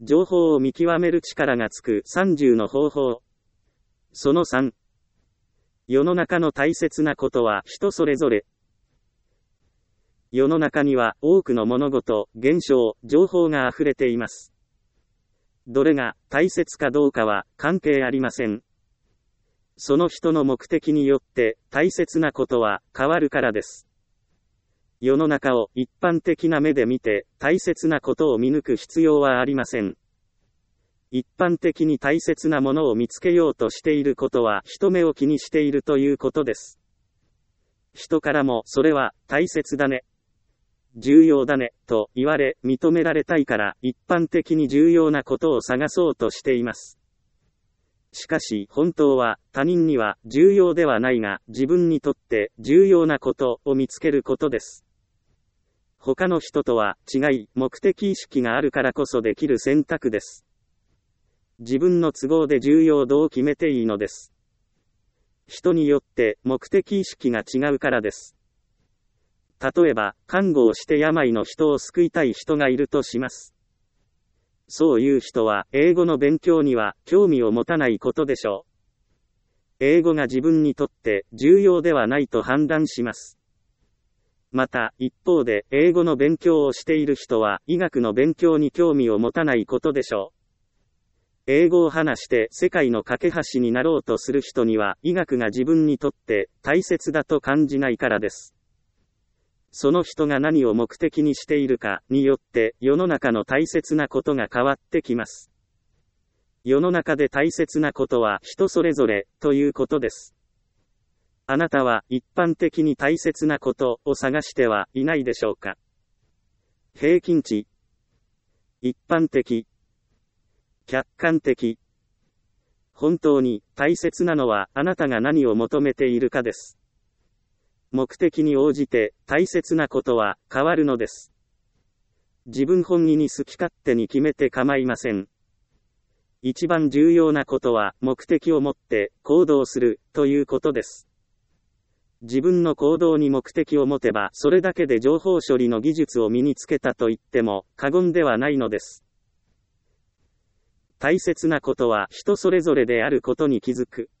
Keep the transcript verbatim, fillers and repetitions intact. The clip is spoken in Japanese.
情報を見極める力がつくさんじゅうの方法。そのさん。世の中の大切なことは人それぞれ。世の中には多くの物事、現象、情報が溢れています。どれが大切かどうかは関係ありません。その人の目的によって大切なことは変わるからです。世の中を一般的な目で見て大切なことを見抜く必要はありません。一般的に大切なものを見つけようとしていることは人目を気にしているということです。人からもそれは大切だね、重要だね、と言われ認められたいから一般的に重要なことを探そうとしています。しかし本当は他人には重要ではないが自分にとって重要なことを見つけることです。他の人とは違い目的意識があるからこそできる選択です。自分の都合で重要度を決めていいのです。人によって目的意識が違うからです。例えば、看護をして病の人を救いたい人がいるとします。そういう人は、英語の勉強には興味を持たないことでしょう。英語が自分にとって重要ではないと判断します。また、一方で、英語の勉強をしている人は、医学の勉強に興味を持たないことでしょう。英語を話して世界の架け橋になろうとする人には、医学が自分にとって大切だと感じないからです。その人が何を目的にしているかによって世の中の大切なことが変わってきます。世の中で大切なことは人それぞれということです。あなたは一般的に大切なことを探してはいないでしょうか。平均値、一般的、客観的。本当に大切なのはあなたが何を求めているかです。目的に応じて大切なことは変わるのです。自分本位に好き勝手に決めて構いません。一番重要なことは目的を持って行動するということです。自分の行動に目的を持てばそれだけで情報処理の技術を身につけたと言っても過言ではないのです。大切なことは人それぞれであることに気づく。